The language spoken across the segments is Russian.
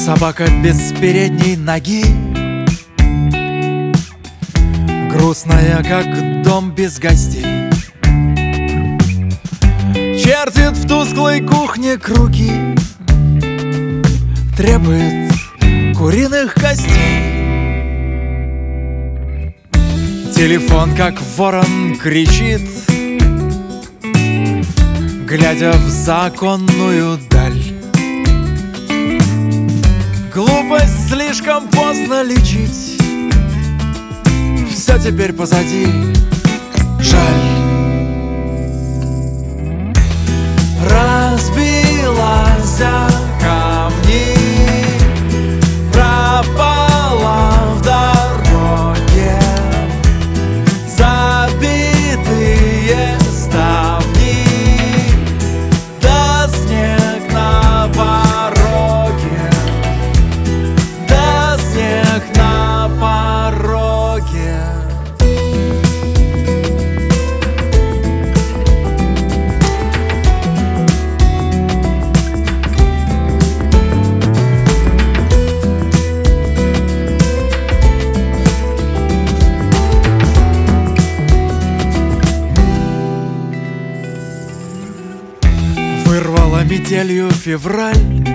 Собака без передней ноги, грустная, как дом без гостей, чертит в тусклой кухне круги, требует куриных костей. Телефон, как ворон, кричит, глядя в законную даль. Глупость слишком поздно лечить, все теперь позади, жаль. Разбилась о камни, пропала в дороге, забитые ставни, да снег на пороге, да снег на пороге. Вырвала метелью февраль,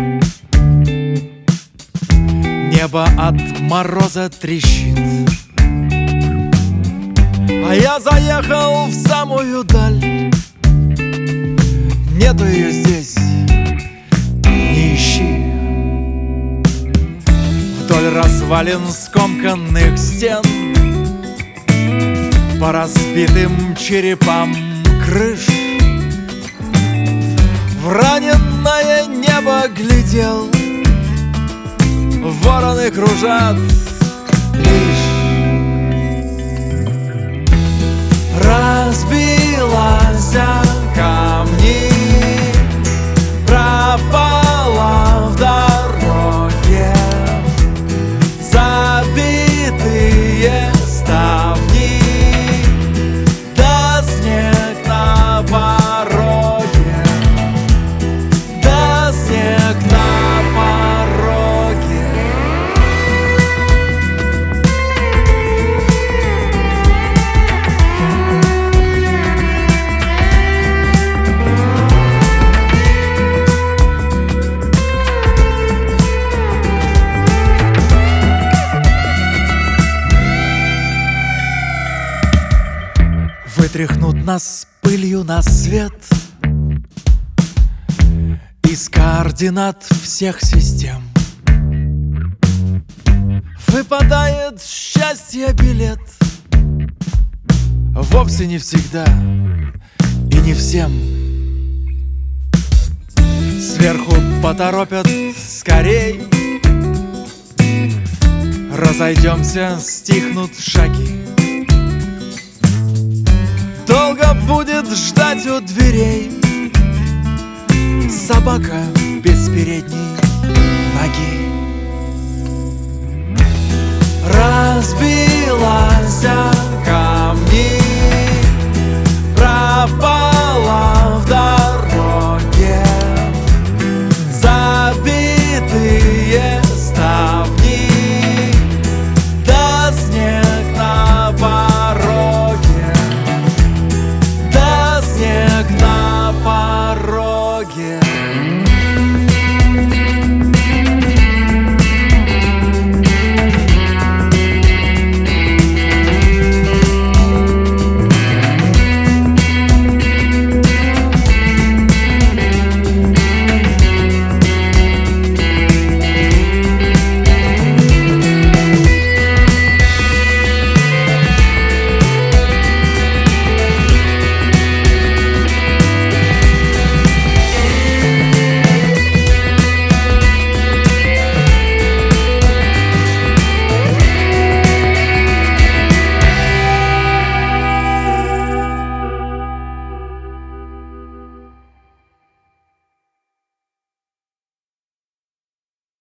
небо от мороза трещит, а я заехал в самую даль. Нету ее здесь, не ищи. Вдоль развалин скомканных стен, по разбитым черепам крыш, в раненное небо глядел, вороны кружат лишь. Разбилась о камни, пропала в дороге, забитые ставни, да снег на пороге, да снег на пороге. Вытряхнут нас пылью на свет из координат всех систем. Выпадает счастье билет, вовсе не всегда и не всем. Сверху поторопят скорей, разойдемся, стихнут шаги. Долго будет ждать у дверей собака без передней